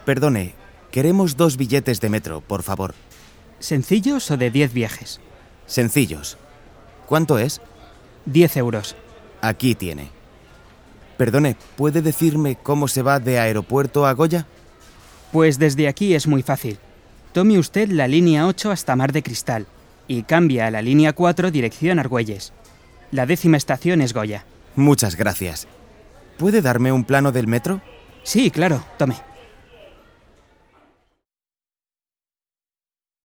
Perdone, queremos 2 billetes de metro, por favor. ¿Sencillos o de 10 viajes? Sencillos. ¿Cuánto es? 10 euros. Aquí tiene. Perdone, ¿puede decirme cómo se va de Aeropuerto a Goya? Pues desde aquí es muy fácil. Tome usted la línea 8 hasta Mar de Cristal y cambia a la línea 4 dirección Argüelles. La 10ª estación es Goya. Muchas gracias. ¿Puede darme un plano del metro? Sí, claro, tome.